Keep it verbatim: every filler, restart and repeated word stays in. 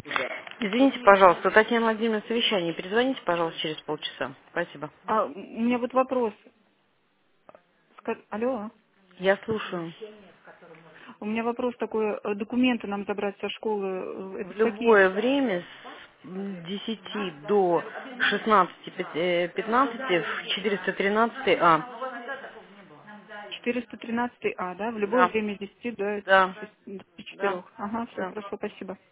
Извините, пожалуйста, Татьяна Владимировна, совещание. Перезвоните, пожалуйста, через полчаса. Спасибо. А, у меня вот вопрос. Ска- Алло. Я слушаю. У меня вопрос такой. э, Документы нам забрать со школы. э, Это В в какие? любое время с десяти до шестнадцати пятнадцати в четыреста тринадцать А. четыреста тринадцать А, да? В любое Да, время с десяти до да, шести до да, четырёх. Ага, все, да. хорошо, спасибо.